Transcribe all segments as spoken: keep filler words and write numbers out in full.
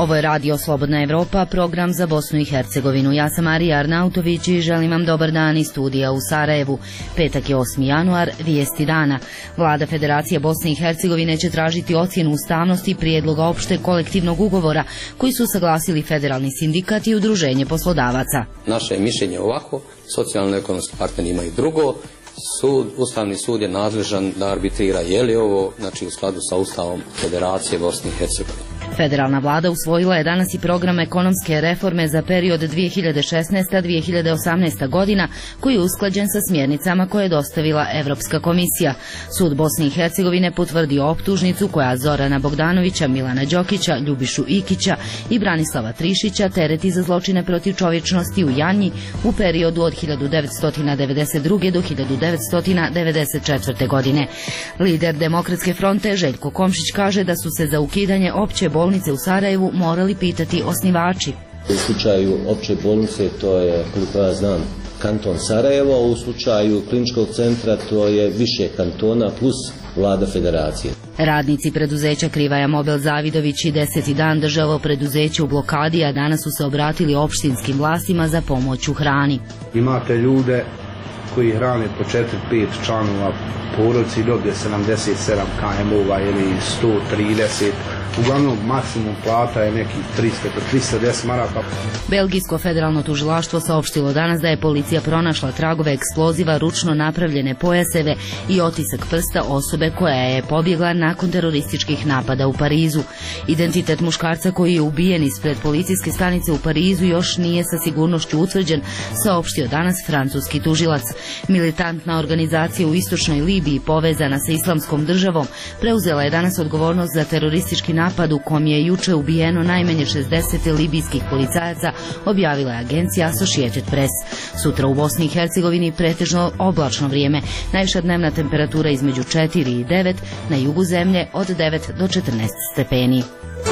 Ovo je Radio Slobodna Evropa, program za Bosnu i Hercegovinu. Ja sam Marija Arnautović i želim vam dobar dan iz studija u Sarajevu. Petak je osmi januar, vijesti dana. Vlada Federacije Bosne i Hercegovine će tražiti ocjenu ustavnosti prijedloga opšte kolektivnog ugovora koji su saglasili Federalni sindikat i Udruženje poslodavaca. Naše mišljenje ovako, socijalno-ekonomski partneri imaju drugo. Sud, Ustavni sud je nadležan da arbitrira je li ovo, znači u skladu sa Ustavom Federacije Bosne i Hercegovine. Federalna vlada usvojila je danas i program ekonomske reforme za period dvije hiljade šesnaesta do dvije hiljade osamnaesta godina, koji je usklađen sa smjernicama koje je dostavila Evropska komisija. Sud Bosne i Hercegovine potvrdio optužnicu koja Zorana Bogdanovića, Milana Đokića, Ljubišu Ikića i Branislava Trišića tereti za zločine protiv čovječnosti u Janji u periodu od hiljadu devetsto devedeset druge. do hiljadu devetsto devedeset četvrte. godine. Lider Demokratske fronte Željko Komšić kaže da su se za ukidanje opće bolnice u Sarajevu morali pitati osnivači. U slučaju opće bolnice to je, koliko ja znam, kanton Sarajevo, u slučaju kliničkog centra to je više kantona plus vlada federacije. Radnici preduzeća Krivaja Mobil Zavidović i deseti dan državo preduzeće u blokadi, a danas su se obratili opštinskim vlastima za pomoć u hrani. Imate ljude koji hrane po četiri pet članova porodice i dobije sedamdeset sedam kmova ili sto trideset. Uglavnom maksimum plata je nekih trista do trista deset maraka. Belgijsko federalno tužilaštvo saopštilo danas da je policija pronašla tragove eksploziva, ručno napravljene pojaseve i otisak prsta osobe koja je pobjegla nakon terorističkih napada u Parizu. Identitet muškarca koji je ubijen ispred policijske stanice u Parizu još nije sa sigurnošću utvrđen, saopštio danas francuski tužilac. Militantna organizacija u istočnoj Libiji povezana sa Islamskom državom preuzela je danas odgovornost za teroristički napad u kom je juče ubijeno najmanje šezdeset libijskih policajaca, objavila je agencija Associated Press. Sutra u Bosni i Hercegovini pretežno oblačno vrijeme, najviša dnevna temperatura između četiri i devet, na jugu zemlje od devet do četrnaest stepeni.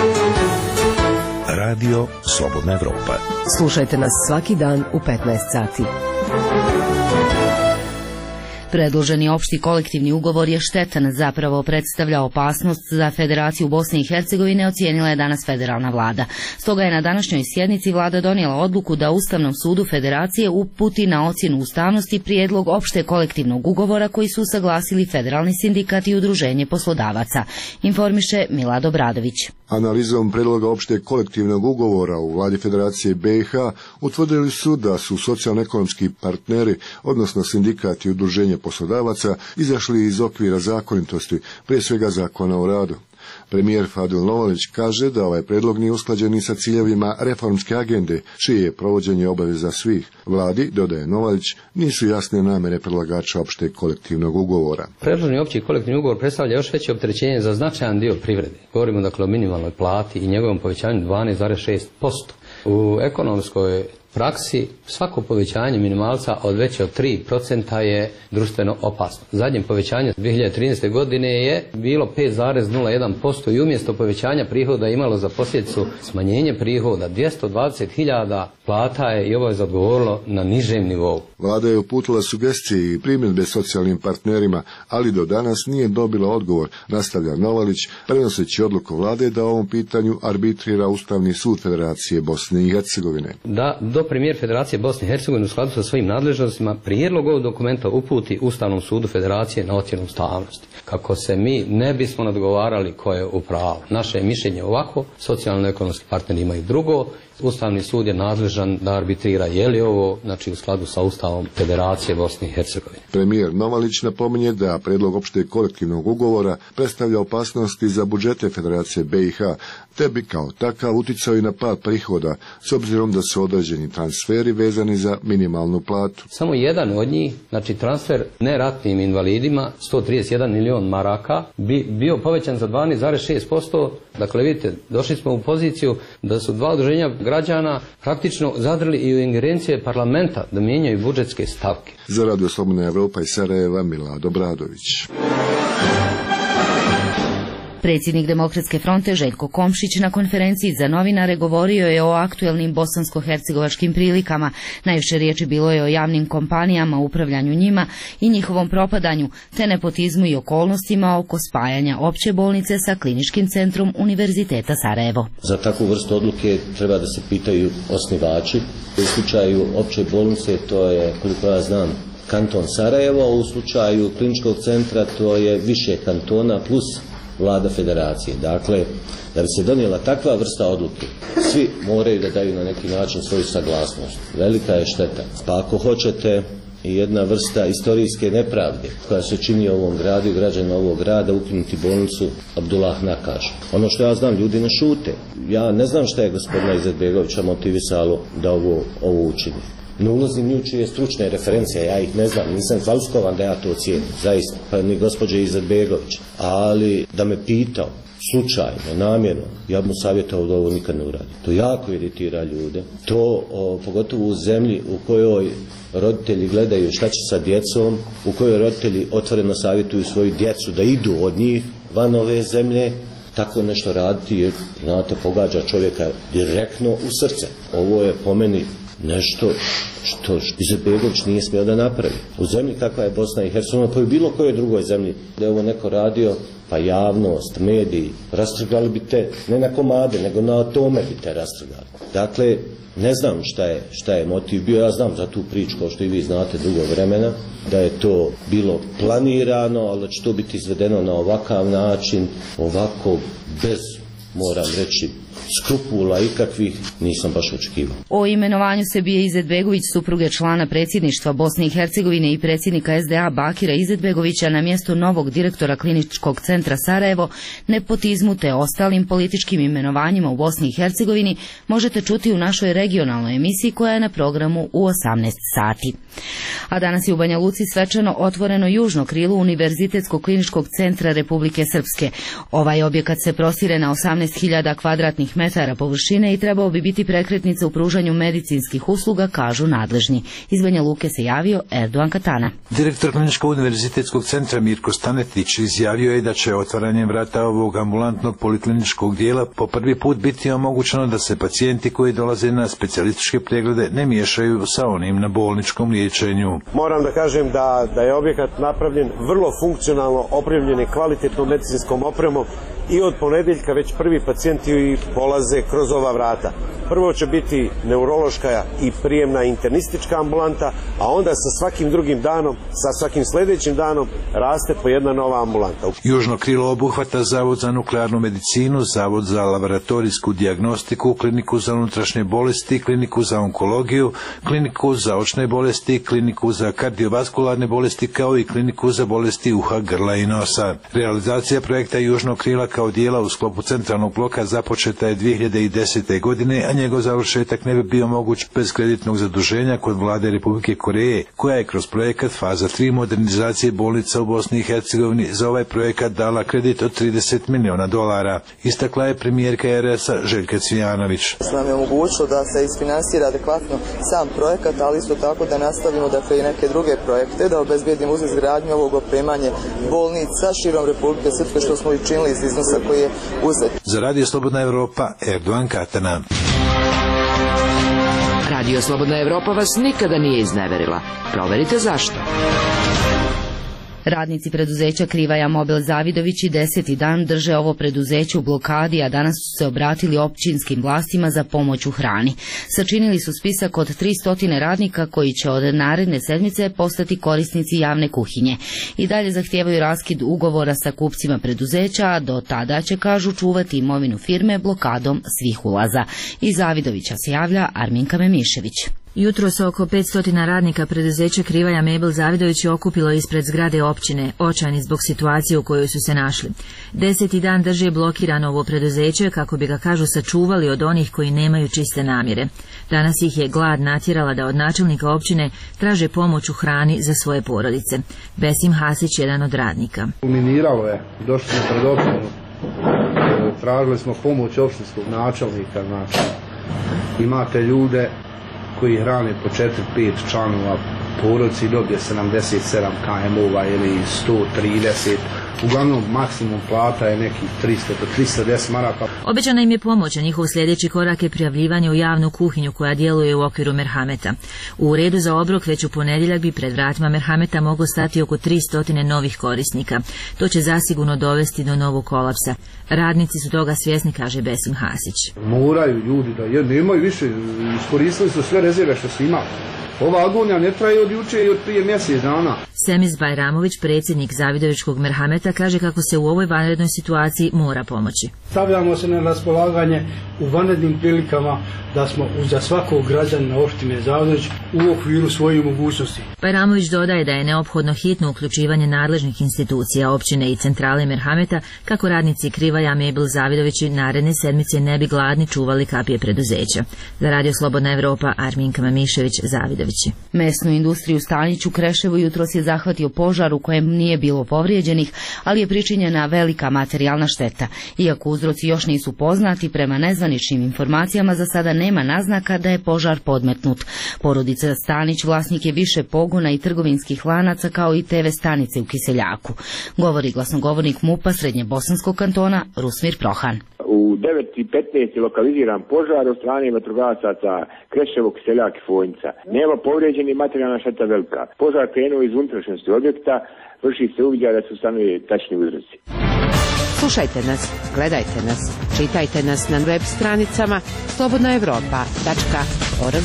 Radio Slobodna Evropa. Slušajte nas svaki dan u petnaest sati. Predloženi opšti kolektivni ugovor je štetan, zapravo predstavlja opasnost za Federaciju Bosne i Hercegovine, ocijenila je danas federalna vlada. Stoga je na današnjoj sjednici vlada donijela odluku da Ustavnom sudu Federacije uputi na ocjenu ustavnosti prijedlog opšte kolektivnog ugovora koji su saglasili Federalni sindikat i Udruženje poslodavaca, informiše Milad Obradović. Analizom predloga opšte kolektivnog ugovora u vladi Federacije B i H utvrdili su da su socijalno-ekonomski partneri, odnosno sindikat i Udruženje poslodavaca, izašli iz okvira zakonitosti, prije svega zakona o radu. Premijer Fadil Novalić kaže da ovaj predlog nije usklađen ni sa ciljevima reformske agende, čije je provođenje obaveza svih. Vladi, dodaje Novalić, nisu jasne namere predlagača opšteg kolektivnog ugovora. Predloženi opći kolektivni ugovor predstavlja još veće opterećenje za značajan dio privrede. Govorimo dakle o minimalnoj plati i njegovom povećanju dvanaest zarez šest posto. U ekonomskoj praksi svako povećanje minimalca od veće od tri procenta je društveno opasno. Zadnje povećanje dvije hiljade trinaeste. godine je bilo pet zarez nula jedan posto i umjesto povećanja prihoda imalo za posljedicu smanjenje prihoda dvjesto dvadeset hiljada plata je i ovo je odgovorilo na nižem nivou. Vlada je uputila sugestije i primjedbe socijalnim partnerima, ali do danas nije dobila odgovor, nastavlja Novalić, prenoseći odluku vlade da o ovom pitanju arbitrira Ustavni sud Federacije Bosne i Hercegovine. Da do premijer Federacije Bosne i Hercegovine u skladu sa svojim nadležnostima prijedlog ovog dokumenta uputi Ustavnom sudu Federacije na ocjenu ustavnosti. Kako se mi ne bismo nadgovarali ko je u pravu. Naše je mišljenje ovako, socijalno-ekonomski partneri imaju drugo. Ustavni sud je nadležan da arbitrira je li ovo, znači u skladu sa Ustavom Federacije Bosne i Hercegovine. Premijer Novalić napominje da predlog opšteg kolektivnog ugovora predstavlja opasnosti za budžete Federacije B i H, te bi kao takav uticao i na pad prihoda, s obzirom da su određeni transferi vezani za minimalnu platu. Samo jedan od njih, znači transfer neratnim invalidima, sto trideset jedan milion maraka, bi bio povećan za dvanaest zarez šest posto. Dakle, vidite, došli smo u poziciju da su dva udruženja građana praktično zadrli i u ingerencije parlamenta da mijenjaju budžetske stavke. Za Radio Slobodna Evropa iz Sarajeva, Milad Obradović. Predsjednik Demokratske fronte Željko Komšić na konferenciji za novinare govorio je o aktuelnim bosansko-hercegovačkim prilikama. Najviše riječi bilo je o javnim kompanijama, upravljanju njima i njihovom propadanju, te nepotizmu i okolnostima oko spajanja opće bolnice sa kliničkim centrom Univerziteta Sarajevo. Za takvu vrstu odluke treba da se pitaju osnivači. U slučaju opće bolnice to je, koliko ja znam, kanton Sarajevo, u slučaju kliničkog centra to je više kantona plus vlada federacije. Dakle, da bi se donijela takva vrsta odluke, svi moraju da daju na neki način svoju saglasnost. Velika je šteta. Pa ako hoćete i jedna vrsta istorijske nepravde koja se čini ovom gradu i građanima ovog grada, ukinuti bolnicu Abdullah Nakaš. Ono što ja znam, ljudi ne šute. Ja ne znam šta je gospodina Izetbegovića motivisalo da ovo, ovo učini. Ne ulazim ni u čije stručne referencije, ja ih ne znam, nisam kvalifikovan da ja to ocijenim, zaista, pa ni gospođe Izetbegović. Ali da me pitao, slučajno, namjerno, ja bi mu savjetovao da ovo nikad ne uradi. To jako iritira ljude. To, o, pogotovo u zemlji u kojoj roditelji gledaju šta će sa djecom, u kojoj roditelji otvoreno savjetuju svoju djecu da idu od njih van ove zemlje, tako nešto raditi jer, znate, pogađa čovjeka direktno u srce. Ovo je po meni nešto što Izetbegović nije smio da napravi. U zemlji kakva je Bosna i Hercegovina, pa i bilo kojoj drugoj zemlji da je ovo neko radio, pa javnost, mediji, rastrgali bi te, ne na komade, nego na atome bi te rastrgali. Dakle, ne znam šta je, šta je motiv bio, ja znam za tu priču, kao što i vi znate dugo vremena, da je to bilo planirano, ali da će to biti izvedeno na ovakav način, ovako bez, moram reći, skrupula ikakvih, nisam baš očekivao. O imenovanju Sebije Izetbegović, supruge člana predsjedništva Bosne i Hercegovine i predsjednika S D A Bakira Izetbegovića na mjesto novog direktora kliničkog centra Sarajevo, nepotizmu te ostalim političkim imenovanjima u Bosni i Hercegovini možete čuti u našoj regionalnoj emisiji koja je na programu u osamnaest sati. A danas je u Banja Luci svečano otvoreno južno krilo Univerzitetskog kliničkog centra Republike Srpske. Ovaj objekat se prostire na osamnaest hiljada kvadratnih metara površine i trebao bi biti prekretnica u pružanju medicinskih usluga, kažu nadležni. Iz Banja Luke se javio Erdogan Katana. Direktor Kliničkog univerzitetskog centra Mirko Stanetić izjavio je da će otvaranjem vrata ovog ambulantnog polikliničkog dijela po prvi put biti omogućeno da se pacijenti koji dolaze na specijalističke preglede ne miješaju sa onim na bolničkom liječenju. Moram da kažem da, da je objekat napravljen vrlo funkcionalno, opremljen i kvalitetnom medicinskom opremom i od ponedjeljka već prvi pacijenti polaze kroz ova vrata. Prvo će biti neurološka i prijemna internistička ambulanta, a onda sa svakim drugim danom, sa svakim sljedećim danom raste po jedna nova ambulanta. Južno krilo obuhvata Zavod za nuklearnu medicinu, Zavod za laboratorijsku dijagnostiku, Kliniku za unutrašnje bolesti, Kliniku za onkologiju, Kliniku za očne bolesti, Kliniku za kardiovaskularne bolesti kao i Kliniku za bolesti uha, grla i nosa. Realizacija projekta Južnog krila kao dijela u sklopu centralnog bloka započeta je dvije hiljade desete. godine, a njegov završetak ne bi bio moguć bez kreditnog zaduženja kod vlade Republike Koreje, koja je kroz projekat faza tri modernizacije bolnica u Bosni i Hercegovini za ovaj projekat dala kredit od trideset miliona dolara. Istakla je premijerka R S-a Željka Cvijanović. Nam je omogućilo da se isfinansira adekvatno sam projekat, ali isto tako da nastavimo dakle i neke druge projekte, da obezbedimo uz izgradnju ovog opremanje bolnica širom Republike Srpske, što smo i činili iz iznosa koji je uzet. Za Radio Slobodna Evropa, Erdogan Katana. Radio Slobodna Evropa vas nikada nije izneverila. Proverite zašto. Radnici preduzeća Krivaja Mobil Zavidović i deseti dan drže ovo preduzeće u blokadi, a danas su se obratili općinskim vlastima za pomoć u hrani. Sačinili su spisak od tristo radnika koji će od naredne sedmice postati korisnici javne kuhinje. I dalje zahtijevaju raskid ugovora sa kupcima preduzeća, a do tada će, kažu, čuvati imovinu firme blokadom svih ulaza. Iz Zavidovića se javlja Arminka Memišević. Jutros oko petsto radnika preduzeća Krivaja Mebel Zavidović je okupilo ispred zgrade općine, očajni zbog situacije u kojoj su se našli. Deseti dan drže blokirano ovo preduzeće kako bi ga, kažu, sačuvali od onih koji nemaju čiste namjere. Danas ih je glad natjerala da od načelnika općine traže pomoć u hrani za svoje porodice. Besim Hasić, jedan od radnika. Kulminiralo je, došli smo pred općinu, tražili smo pomoć općinskog načelnika, znači imate ljude koji hrane po četiri pet članova porodice i dobije sedamdeset sedam kilometara ili sto trideset. Uglavnom maksimum plata je nekih tristo do tristo deset maraka. Obećana im je pomoć, a njihov sljedeći korak je prijavljivanje u javnu kuhinju koja djeluje u okviru Merhameta. U redu za obrok već u ponedjeljak bi pred vratima Merhameta moglo stati oko tristo novih korisnika. To će zasigurno dovesti do novog kolapsa. Radnici su toga svjesni, kaže Besim Hasić. Moraju ljudi da jedno, imaju više, iskoristili su sve rezerve što su imali. Ova agonija ne traje od juče i od prije mjesec dana. Semiz Bajramović, predsjednik Zavidovičkog Merhameta, kaže kako se u ovoj vanrednoj situaciji mora pomoći. Stavljamo se na raspolaganje u vanrednim prilikama da smo za svakog građanina opštine Zavidović u okviru svojih mogućnosti. Bajramović dodaje da je neophodno hitno uključivanje nadležnih institucija općine i centrale Merhameta kako radnici Krivaja, Mebel, Zavidovići naredne sedmice ne bi gladni čuvali kapije preduzeća. Za Radio Slobodna Evropa, Arminka Mamišević, Zavidović. Mesnu industriju Stanić u Kreševu jutros je zahvatio požar u kojem nije bilo povrijeđenih, ali je pričinjena velika materijalna šteta. Iako uzroci još nisu poznati, prema nezvaničnim informacijama za sada nema naznaka da je požar podmetnut. Porodica Stanić vlasnik je više pogona i trgovinskih lanaca kao i te ve stanice u Kiseljaku. Govori glasnogovornik MUP-a Srednjebosanskog kantona Rusmir Prohan. U devet i petnaest je lokaliziran požar od strane vatrogasaca Kreševo, Kiseljak i Fojnica. Nema povrijeđeni, materijalna šteta velika. Požar krenuo iz unutrašnjosti objekta, vrši se uviđa da su stanovni tačni uzroci. Slušajte nas, gledajte nas, čitajte nas na web stranicama slobodna evropa tačka org.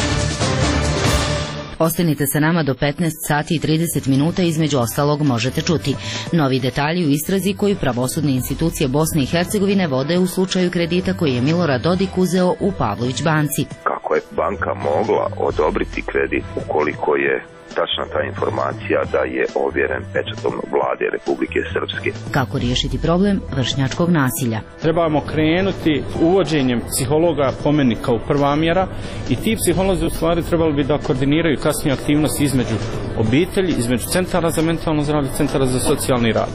Ostanite sa nama do petnaest sati i trideset minuta, između ostalog možete čuti novi detalji u istrazi koju pravosudne institucije Bosne i Hercegovine vode u slučaju kredita koji je Milorad Dodik uzeo u Pavlović banci. Kako je banka mogla odobriti kredit ukoliko je tačna ta informacija da je ovjeren pečatom vlade Republike Srpske? Kako riješiti problem vršnjačkog nasilja? Trebamo krenuti uvođenjem psihologa, po meni kao prva mjera, i ti psiholozi u stvari trebali bi da koordiniraju kasnije aktivnosti između obitelji, između centara za mentalno zdravlje, centara za socijalni rad.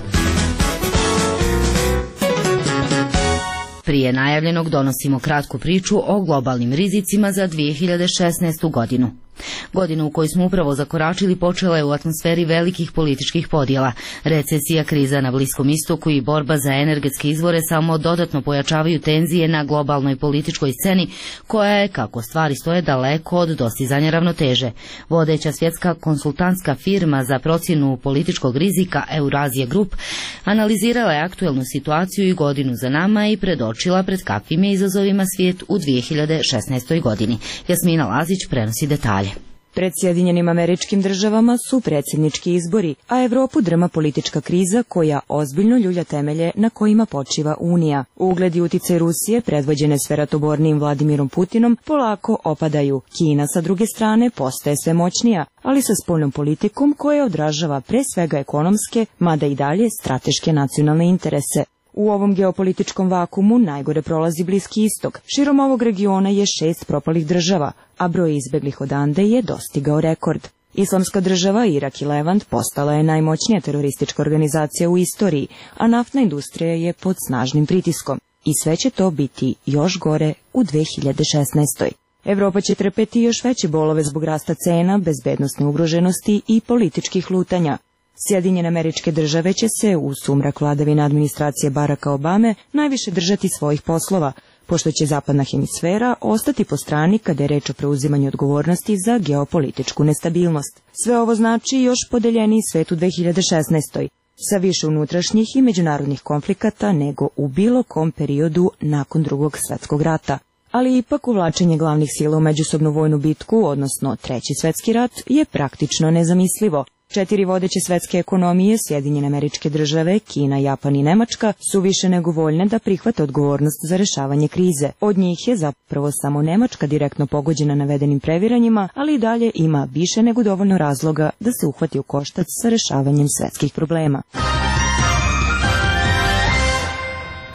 Prije najavljenog donosimo kratku priču o globalnim rizicima za dvije hiljade šesnaestu godinu. Godinu u kojoj smo upravo zakoračili počela je u atmosferi velikih političkih podjela. Recesija, kriza na Bliskom istoku i borba za energetske izvore samo dodatno pojačavaju tenzije na globalnoj političkoj sceni, koja je, kako stvari stoje, daleko od dostizanja ravnoteže. Vodeća svjetska konsultantska firma za procjenu političkog rizika Eurasia Group analizirala je aktuelnu situaciju i godinu za nama i predočila pred kakvim je izazovima svijet u dvije hiljade šesnaestoj godini. Jasmina Lazić prenosi detalje. Pred Sjedinjenim Američkim Državama su predsjednički izbori, a Evropu drma politička kriza koja ozbiljno ljulja temelje na kojima počiva Unija. Ugled i uticaj Rusije, predvođene sferatobornim Vladimirom Putinom, polako opadaju. Kina, sa druge strane, postaje sve moćnija, ali sa spoljnom politikom koja odražava pre svega ekonomske, mada i dalje strateške nacionalne interese. U ovom geopolitičkom vakumu najgore prolazi Bliski istok. Širom ovog regiona je šest propalih država, a broj izbeglih odande je dostigao rekord. Islamska država, Irak i Levant postala je najmoćnija teroristička organizacija u istoriji, a naftna industrija je pod snažnim pritiskom. I sve će to biti još gore u dvije hiljade šesnaestoj. Evropa će trpeti još veće bolove zbog rasta cena, bezbednosne ugroženosti i političkih lutanja. Sjedinjene Američke Države će se u sumrak vladavine administracije Baracka Obame najviše držati svojih poslova, pošto će zapadna hemisfera ostati po strani kada je reč o preuzimanju odgovornosti za geopolitičku nestabilnost. Sve ovo znači još podeljeniji svet u dvije hiljade šesnaestoj, sa više unutrašnjih i međunarodnih konflikata nego u bilo kom periodu nakon Drugog svjetskog rata. Ali ipak uvlačenje glavnih sila u međusobnu vojnu bitku, odnosno Treći svjetski rat, je praktično nezamislivo. Četiri vodeće svetske ekonomije, Sjedinjene Američke Države, Kina, Japan i Nemačka, su više nego voljne da prihvate odgovornost za rešavanje krize. Od njih je zapravo samo Nemačka direktno pogođena navedenim previranjima, ali i dalje ima više nego dovoljno razloga da se uhvati u koštac sa rešavanjem svetskih problema.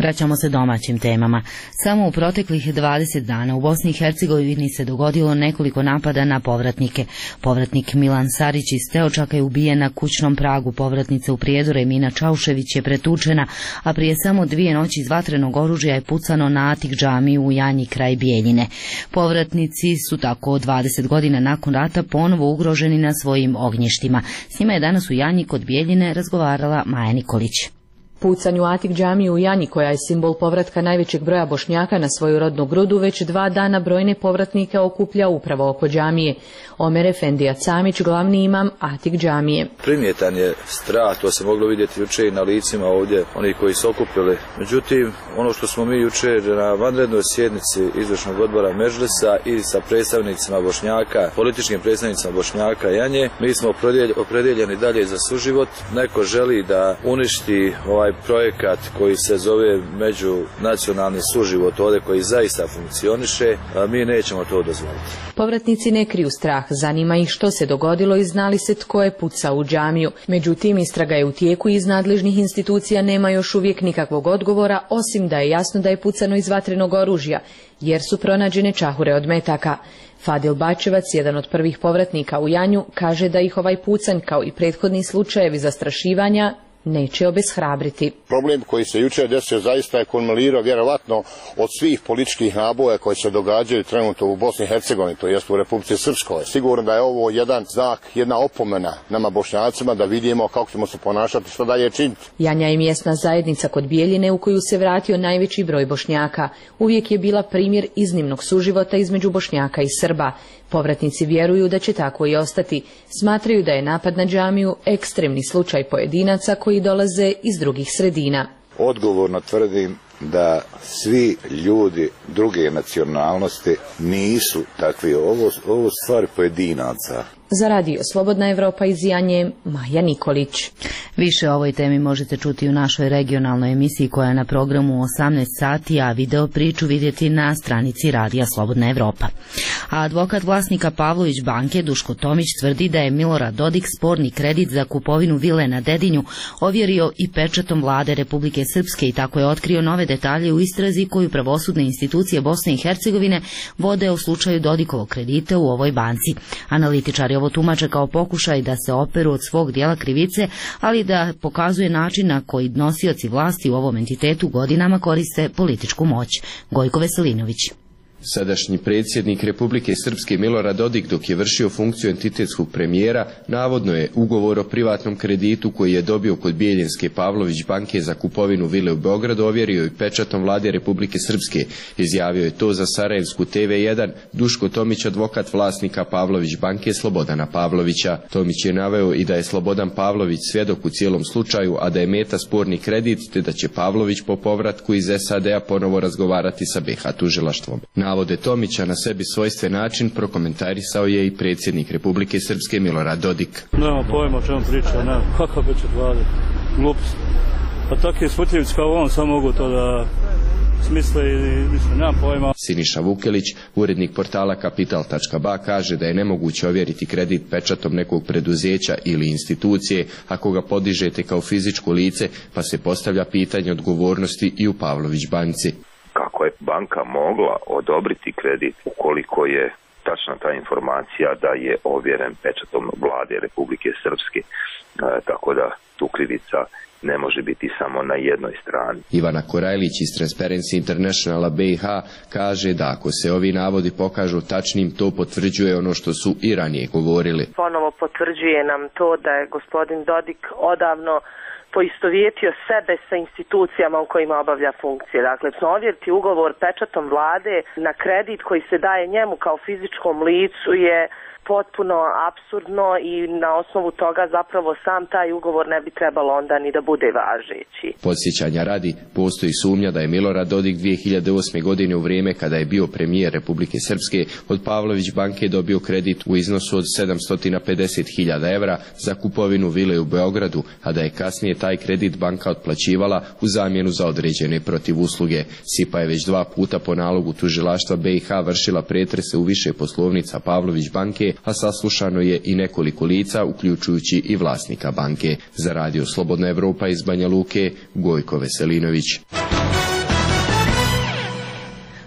Vraćamo se domaćim temama. Samo u proteklih dvadeset dana u Bosni i Hercegovini se dogodilo nekoliko napada na povratnike. Povratnik Milan Sarić iz Teočaka je ubijen na kućnom pragu. Povratnica u Prijedore Mina Čaušević je pretučena, a prije samo dvije noći iz vatrenog oružja je pucano na Atik džamiju u Janji kraj Bijeljine. Povratnici su tako dvadeset godina nakon rata ponovo ugroženi na svojim ognjištima. S njima je danas u Janji kod Bijeljine razgovarala Maja Nikolić. Pucanju u Atik džamiju u Janji, koja je simbol povratka najvećeg broja Bošnjaka na svoju rodnu grudu, već dva dana brojne povratnike okuplja upravo oko džamije. Omer Efendija Camić, glavni imam Atik džamije. Primjetan je strah, to se moglo vidjeti jučer na licima ovdje, oni koji su okupili. Međutim, ono što smo mi jučer na vanrednoj sjednici izvršnog odbora Medžlisa i sa predstavnicima Bošnjaka, političkim predstavnicima Bošnjaka Janje, mi smo opredjeljeni dalje za suživot. Neko želi da uništi ovaj projekat koji se zove međunacionalni suživot ovdje, koji zaista funkcioniše, a mi nećemo to dozvoliti. Povratnici ne kriju strah, zanima ih što se dogodilo i znali se tko je pucao u džamiju. Međutim, istraga je u tijeku i iz nadležnih institucija nema još uvijek nikakvog odgovora, osim da je jasno da je pucano iz vatrenog oružja, jer su pronađene čahure od metaka. Fadil Bačevac, jedan od prvih povratnika u Janju, kaže da ih ovaj pucanj, kao i prethodni slučajevi zastrašivanja, neće obeshrabriti. Problem koji se jučer desio zaista je kulminirao vjerovatno od svih političkih naboja koji se događaju trenutno u Bosni i Hercegovini, to jest u Republici Srpskoj. Sigurno da je ovo jedan znak, jedna opomena nama Bošnjacima da vidimo kako ćemo se ponašati, što dalje činiti. Janja je mjesna zajednica kod Bijeljine u koju se vratio najveći broj Bošnjaka. Uvijek je bila primjer iznimnog suživota između Bošnjaka i Srba. Povratnici vjeruju da će tako i ostati. Smatraju da je napad na džamiju ekstremni slučaj pojedinaca koji dolaze iz drugih sredina. Odgovorno tvrdim da svi ljudi druge nacionalnosti nisu takvi. Ovo, ovo stvari pojedinaca. Za radio Slobodna Evropa iz Janje, Maja Nikolić. Više o ovoj temi možete čuti u našoj regionalnoj emisiji koja je na programu u osamnaest sati, a video priču vidjeti na stranici radija Slobodna Evropa. A advokat vlasnika Pavlović banke Duško Tomić tvrdi da je Milorad Dodik sporni kredit za kupovinu vile na Dedinju ovjerio i pečatom vlade Republike Srpske i tako je otkrio nove detalje u istrazi koju pravosudne institucije Bosne i Hercegovine vode u slučaju Dodikovog kredita u ovoj banci. Analitičari ovo tumače kao pokušaj da se operu od svog dijela krivice, ali da pokazuje način na koji nosioci vlasti u ovom entitetu godinama koriste političku moć. Gojko Veselinović. Sadašnji predsjednik Republike Srpske Milorad Dodik, dok je vršio funkciju entitetskog premijera, navodno je ugovor o privatnom kreditu koji je dobio kod Bijeljinske Pavlović banke za kupovinu vile u Beogradu ovjerio i pečatom vlade Republike Srpske. Izjavio je to za Sarajevsku te ve jedan Duško Tomić, advokat vlasnika Pavlović banke Slobodana Pavlovića. Tomić je naveo i da je Slobodan Pavlović svjedok u cijelom slučaju, a da je meta sporni kredit, te da će Pavlović po povratku iz es a de a ponovo razgovarati sa be ha tužilaštvom. Navode Tomića na sebi svojstven način prokomentarisao je i predsjednik Republike Srpske Milorad Dodik. Nema pojma o čemu priča, nema. Kakav beće vlade? Glupost. Pa takvi smutljivci kao on samo mogu to da smisle i mislim, nema pojma. Siniša Vukelić, urednik portala kapital tačka ba, kaže da je nemoguće ovjeriti kredit pečatom nekog preduzeća ili institucije ako ga podižete kao fizičko lice, pa se postavlja pitanje odgovornosti i u Pavlović banci. Kako je banka mogla odobriti kredit ukoliko je tačna ta informacija da je ovjeren pečatom vlade Republike Srpske, e, tako da tu krivica ne može biti samo na jednoj strani. Ivana Korajlić iz Transparency Internationala be ha kaže da ako se ovi navodi pokažu tačnim, to potvrđuje ono što su i ranije govorili. Ponovo potvrđuje nam to da je gospodin Dodik odavno poistovjetio sebe sa institucijama u kojima obavlja funkcije. Dakle, ovjeriti ugovor pečatom vlade na kredit koji se daje njemu kao fizičkom licu je potpuno apsurdno i na osnovu toga zapravo sam taj ugovor ne bi trebalo onda ni da bude važeći. Podsjećanja radi, postoji sumnja da je Milorad Dodik dvije hiljade osme. godine u vrijeme kada je bio premijer Republike Srpske od Pavlović banke dobio kredit u iznosu od sedamsto pedeset hiljada evra za kupovinu vile u Beogradu, a da je kasnije taj kredit banka otplaćivala u zamjenu za određene protivusluge. Sipa je već dva puta po nalogu tužilaštva be ha vršila pretrese u više poslovnica Pavlović banke, a saslušano je i nekoliko lica, uključujući i vlasnika banke. Za radio Slobodna Evropa iz Banja Luke, Gojko Veselinović.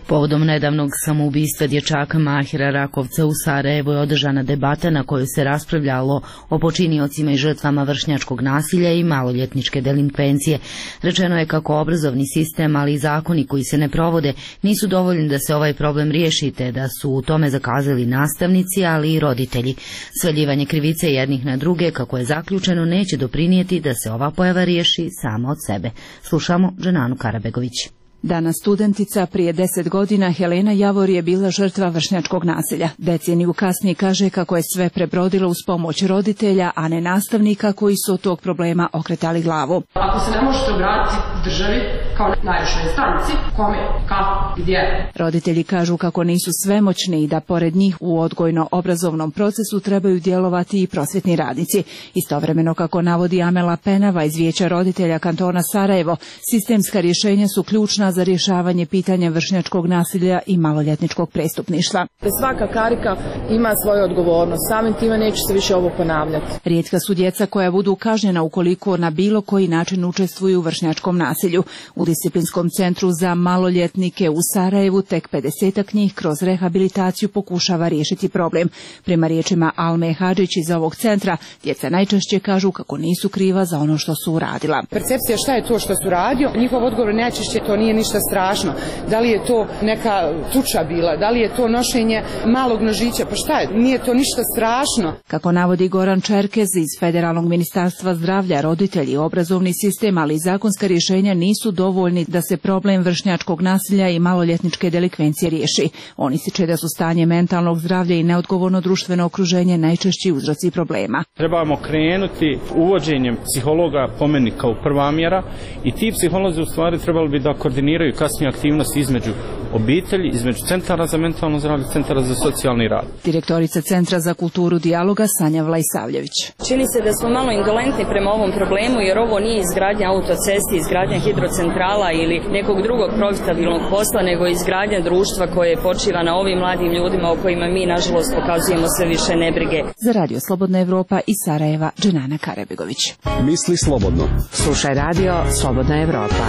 Povodom nedavnog samoubistva dječaka Mahira Rakovca u Sarajevu je održana debata na kojoj se raspravljalo o počiniocima i žrtvama vršnjačkog nasilja i maloljetničke delinkvencije. Rečeno je kako obrazovni sistem, ali i zakoni koji se ne provode nisu dovoljni da se ovaj problem riješi, te da su u tome zakazali nastavnici, ali i roditelji. Svaljivanje krivice jednih na druge, kako je zaključeno, neće doprinijeti da se ova pojava riješi sama od sebe. Slušamo Dženanu Karabegović. Danas studentica, prije deset godina Helena Javor je bila žrtva vršnjačkog nasilja. Deceniju kasnije kaže kako je sve prebrodila uz pomoć roditelja, a ne nastavnika koji su od tog problema okretali glavu. Ako se ne možete obratiti državi kao najvišoj instanci, kome, kako, gdje? Roditelji kažu kako nisu svemoćni i da pored njih u odgojno-obrazovnom procesu trebaju djelovati i prosvjetni radnici. Istovremeno, kako navodi Amela Penava iz Vijeća roditelja kantona Sarajevo, sistemska rješenja su ključna za rješavanje pitanja vršnjačkog nasilja i maloljetničkog prestupništva. Svaka karika ima svoju odgovornost, samim time neće se više ovo ponavljati. Rijetka su djeca koja budu kažnjena ukoliko na bilo koji način učestvuju u vršnjačkom nasilju. U disciplinskom centru za maloljetnike u Sarajevu tek pedesetak njih kroz rehabilitaciju pokušava riješiti problem. Prema riječima Alme Hadžić iz ovog centra, djeca najčešće kažu kako nisu kriva za ono što su uradila. Percepcija šta je to što su radio, njihov odgovor najčešće to nije ništa strašno. Da li je to neka tuča bila, da li je to nošenje malog nožića, pa šta je, nije to ništa strašno. Kako navodi Goran Čerkez iz Federalnog ministarstva zdravlja, roditelji, obrazovni sistem, ali i zakonska rješenja nisu dovoljni da se problem vršnjačkog nasilja i maloljetničke delikvencije riješi. Oni ističe da su stanje mentalnog zdravlja i neodgovorno društveno okruženje najčešći uzroci problema. Trebamo krenuti uvođenjem psihologa po meni kao prva mjera i ti psiholozi u stvari trebali bi da koordiniraju kasnije aktivnosti između obitelji, između centara za mentalno zdravlje i centara za socijalni rad. Direktorica Centra za kulturu dijaloga Sanja Vlajsavljević. Čini se da smo malo indolentni prema ovom problemu, jer ovo nije izgradnja autocesti, izgradnja hidrocentrala ili nekog drugog profitabilnog posla, nego izgradnja društva koje počiva na ovim mladim ljudima o kojima mi nažalost pokazujemo sve više nebrige. Za Radio Slobodna Evropa iz Sarajeva, Dženana Karabegović. Misli slobodno. Slušaj Radio Slobodna Evropa.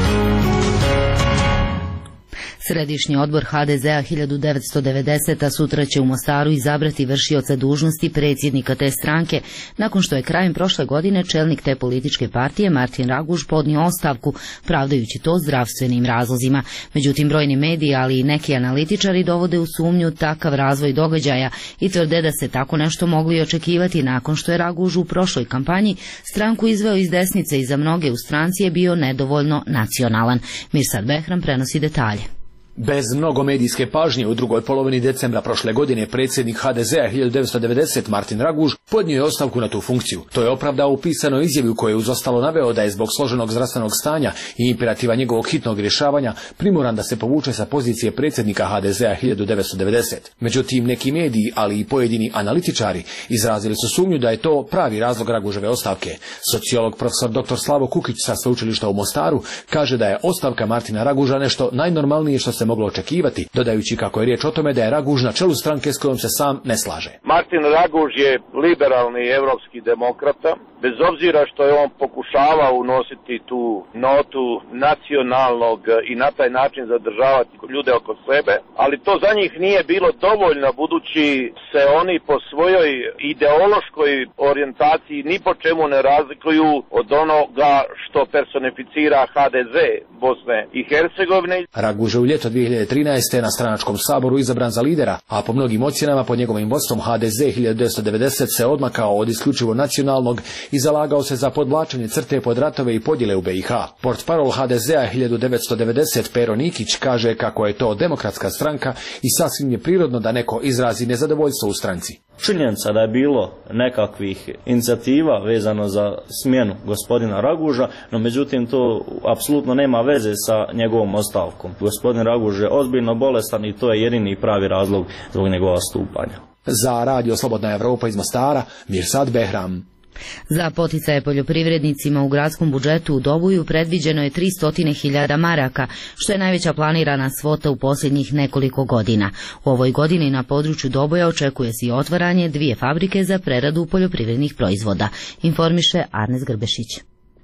Središnji odbor ha de zea hiljadu devetsto devedesete. sutra će u Mostaru izabrati vršioca dužnosti predsjednika te stranke, nakon što je krajem prošle godine čelnik te političke partije Martin Raguž podnio ostavku, pravdajući to zdravstvenim razlozima. Međutim, brojni mediji, ali i neki analitičari dovode u sumnju takav razvoj događaja i tvrde da se tako nešto moglo i očekivati nakon što je Raguž u prošloj kampanji stranku izveo iz desnice i za mnoge u stranci je bio nedovoljno nacionalan. Mirsad Behram prenosi detalje. Bez mnogo medijske pažnje u drugoj polovini decembra prošle godine predsjednik ha de zea hiljadu devetsto devedesete. Martin Raguž podnio je ostavku na tu funkciju. To je opravdao u pisanoj izjavi u kojoj je uz ostalo naveo da je zbog složenog zdravstvenog stanja i imperativa njegovog hitnog rješavanja primoran da se povuče sa pozicije predsjednika ha de zea hiljadu devetsto devedesete. Međutim, neki mediji, ali i pojedini analitičari izrazili su sumnju da je to pravi razlog Raguževe ostavke. Sociolog profesor doktor Slavo Kukić sa sveučilišta u Mostaru kaže da je ostavka Martina Raguža nešto najnormalnije što se moglo očekivati, dodajući kako je riječ o tome da je Raguž na čelu stranke s kojom se sam ne slaže. Martin Raguž je liberalni evropski demokrata, bez obzira što je on pokušavao unositi tu notu nacionalnog i na taj način zadržavati ljude oko sebe, ali to za njih nije bilo dovoljno, budući se oni po svojoj ideološkoj orijentaciji ni po čemu ne razlikuju od onoga što personificira ha de ze Bosne i Hercegovine. Raguž je u ljeto dvije hiljade trinaeste. na stranačkom saboru izabran za lidera, a po mnogim ocjenama pod njegovim vodstvom ha de ze hiljadu devetsto devedesete. se odmakao od isključivo nacionalnog i zalagao se za podvlačenje crte pod ratove i podjele u be i ha. Portparol ha de zea hiljadu devetsto devedesete. Pero Nikić kaže kako je to demokratska stranka i sasvim je prirodno da neko izrazi nezadovoljstvo u stranci. Činjenica da je bilo nekakvih inicijativa vezano za smjenu gospodina Raguža, no međutim to apsolutno nema veze sa njegovom ostavkom. Gospodin Raguž je ozbiljno bolestan i to je jedini pravi razlog zbog njegova stupanja. Za Radio Slobodna Evropa iz Mostara, Mirsad Behram. Za poticaje poljoprivrednicima u gradskom budžetu u Dobuju predviđeno je tristo hiljada maraka, što je najveća planirana svota u posljednjih nekoliko godina. U ovoj godini na području Doboja očekuje se i otvaranje dvije fabrike za preradu poljoprivrednih proizvoda, informiše Arnes Grbešić.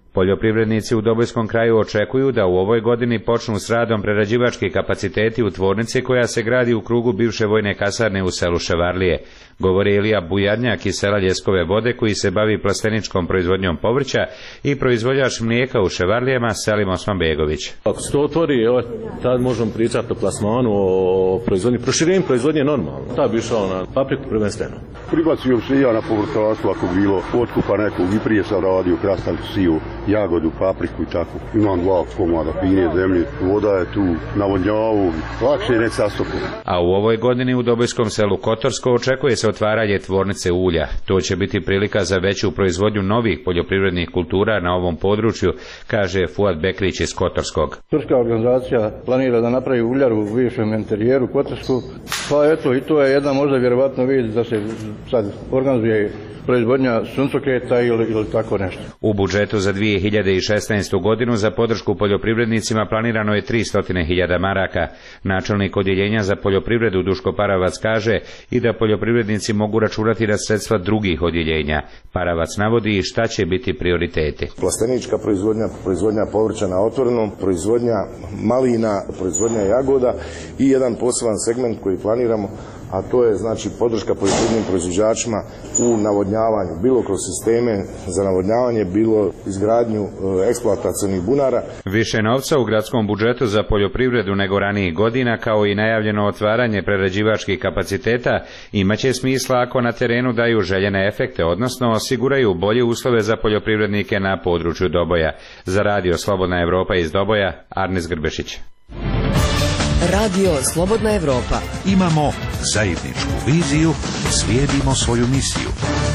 Poljoprivrednici u Dobojskom kraju očekuju da u ovoj godini počnu s radom prerađivački kapaciteti u tvornici koja se gradi u krugu bivše vojne kasarne u selu Ševarlije, govori Ilija Bujadnjak iz sela Ljeskove Vode koji se bavi plasteničkom proizvodnjom povrća i proizvođač mlijeka u Ševarlijama Selim Osmanbegović. Ako se to otvori, evo, tad možemo pričati o plasmanu, o proizvodnji, proširenju proizvodnje normalno. Tad bi išao na papriku prvenstveno. Pribacio se i ja na povrtarstvo ako bilo otkupa nekog i prije sam radio krastavcu, siju, jagodu, papriku i tako. Imam dva komada fine zemlje, voda je tu, navodnjavu, lakše je nek sastopu. A u ovoj godini u Dobojskom selu Kotorsko očekuje se otvaranje tvornice ulja. To će biti prilika za veću proizvodnju novih poljoprivrednih kultura na ovom području, kaže Fuad Bekrić iz Kotorskog. Turska organizacija planira da napravi uljaru u višem interijeru Kotorsku, pa eto i to je jedna možda vjerovatno vid da se sad organizuje proizvodnja suncokreta ili, ili tako nešto. U budžetu za dvije hiljade šesnaestu godinu za podršku poljoprivrednicima planirano je tristo hiljada maraka. Načelnik odjeljenja za poljoprivredu Duško Paravac kaže i da poljoprivrednici mogu računati na sredstva drugih odjeljenja. Paravac navodi šta će biti prioriteti. Plastenička proizvodnja, proizvodnja povrća na otvorenom, proizvodnja malina, proizvodnja jagoda i jedan poseban segment koji planiramo, a to je znači podrška poljoprivrednim proizvođačima u navodnjavanju, bilo kroz sisteme za navodnjavanje, bilo izgradnju e, eksploatacionih bunara. Više novca u gradskom budžetu za poljoprivredu nego ranijih godina, kao i najavljeno otvaranje prerađivačkih kapaciteta, imaće smisla ako na terenu daju željene efekte, odnosno osiguraju bolje uslove za poljoprivrednike na području Doboja. Za radio Slobodna Evropa iz Doboja, Arnis Grbešić. Radio Slobodna Evropa. Imamo zajedničku viziju, slijedimo svoju misiju.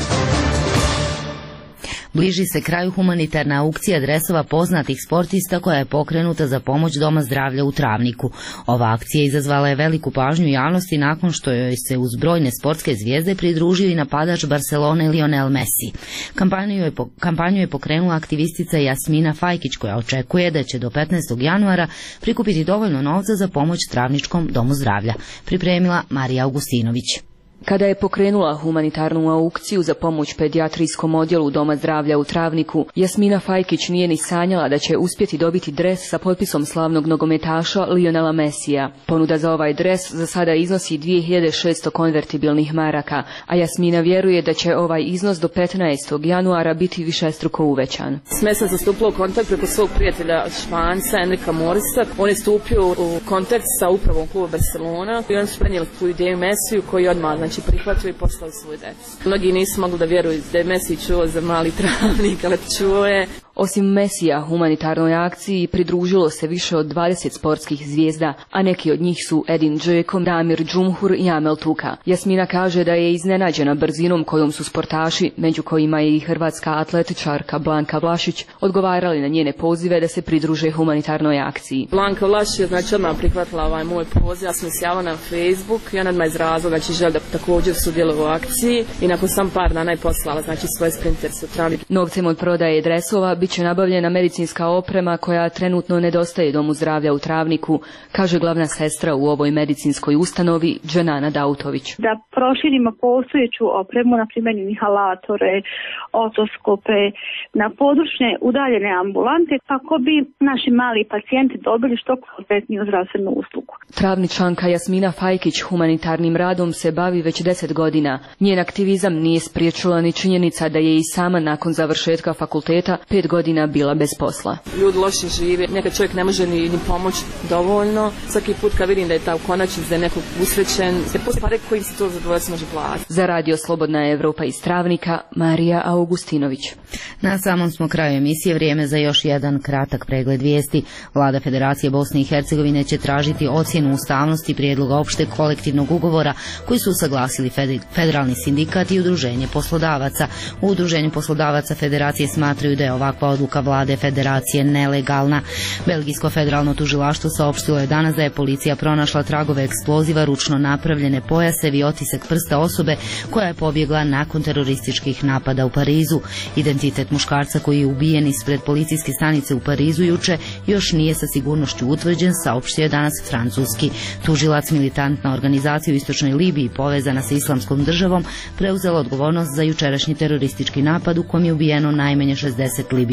Bliži se kraju humanitarna aukcija dresova poznatih sportista koja je pokrenuta za pomoć Doma zdravlja u Travniku. Ova akcija izazvala je veliku pažnju javnosti nakon što joj se uz brojne sportske zvijezde pridružio i napadač Barcelone Lionel Messi. Kampanju je, kampanju je pokrenula aktivistica Jasmina Fajkić koja očekuje da će do petnaestog januara prikupiti dovoljno novca za pomoć Travničkom domu zdravlja. Pripremila Marija Augustinović. Kada je pokrenula humanitarnu aukciju za pomoć pedijatrijskom odjelu Doma zdravlja u Travniku, Jasmina Fajkić nije ni sanjala da će uspjeti dobiti dres sa potpisom slavnog nogometaša Lionela Messija. Ponuda za ovaj dres za sada iznosi dvije hiljade šesto konvertibilnih maraka, a Jasmina vjeruje da će ovaj iznos do petnaestog januara biti višestruko uvećan. S Messijem sam stupila u kontakt preko svog prijatelja Španca, Enrika Morisa. On je stupio u kontakt sa upravom kluba Barcelona i oni su prenijeli tu ideju Messiju koji odmah znači prihvatio i poslao svoju decu. Mnogi nisu mogli da vjeruju da je Messi čuo za mali Travnik, ali čuo je. Osim Messija, humanitarnoj akciji pridružilo se više od dvadeset sportskih zvijezda, a neki od njih su Edin Džeko, Damir Džumhur i Amel Tuka. Jasmina kaže da je iznenađena brzinom kojom su sportaši, među kojima je i hrvatska atletičarka Blanka Vlašić, odgovarali na njene pozive da se pridruže humanitarnoj akciji. Blanka Vlašić je znači odmah prihvatila ovaj moj poziv, ja sam se javila na Facebook i ona odmah izrazila znači želi da također sudjeluje u akciji i nakon sam par dana je poslala znači svoje sprinterse u Travnik. Novcem od prodaje dresova biće nabavljena medicinska oprema koja trenutno nedostaje Domu zdravlja u Travniku, kaže glavna sestra u ovoj medicinskoj ustanovi Dženana Dautović. Da proširimo postojeću opremu, na primjer inhalatore, otoskope, na područne udaljene ambulante kako bi naši mali pacijenti dobili što kvalitetniju zdravstvenu uslugu. Travničanka Jasmina Fajkić humanitarnim radom se bavi već deset godina. Njen aktivizam nije spriječila ni činjenica da je i sama nakon završetka fakulteta pet godina bila bez posla. Ljudi loše žive, nekad čovjek ne može ni, ni pomoći dovoljno. Svaki put kad vidim da je ta u konačnici da je nekog usrećen, se poslije pare koji se to zadovoljstvo može platiti. Za radio Slobodna Evropa iz Travnika, Marija Augustinović. Na samom smo kraju emisije, vrijeme za još jedan kratak pregled vijesti. Vlada Federacije Bosne i Hercegovine će tražiti ocjenu ustavnosti prijedloga opšteg kolektivnog ugovora koji su usaglasili Federalni sindikat i Udruženje poslodavaca. U Udruženju poslodavaca Federacije smatraju da je ovakva odluka vlade Federacije nelegalna. Belgijsko federalno tužilaštvo saopštilo je danas da je policija pronašla tragove eksploziva, ručno napravljene pojasevi i otisak prsta osobe koja je pobjegla nakon terorističkih napada u Parizu. Identitet muškarca koji je ubijen ispred policijske stanice u Parizu juče još nije sa sigurnošću utvrđen, saopštio je danas francuski. Tužilac, militantna organizacija u istočnoj Libiji povezana sa islamskom državom, preuzela odgovornost za jučerašnji teroristički napad u kojem je ubijeno najmanje šezdeset Libijaca.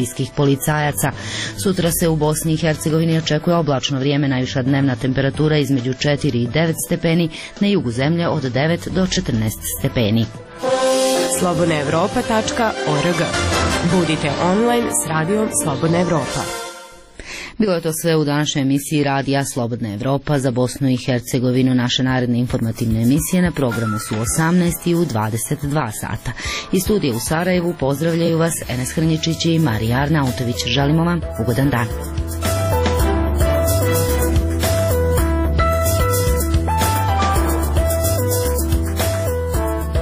serbijskih policajaca. Sutra se u Bosni i Hercegovini očekuje oblačno vrijeme, najviša dnevna temperatura između četiri i devet stepeni, na jugu zemlje od devet do četrnaest stepeni. slobodna evropa tačka org. Budite online s radijom Slobodna Evropa. Bilo je to sve u današnjoj emisiji Radija Slobodna Evropa za Bosnu i Hercegovinu. Naše naredne informativne emisije na programu su u osamnaest i u dvadeset dva sata. Iz studija u Sarajevu pozdravljaju vas Enes Hrnječić i Marija Arnautović. Želimo vam ugodan dan.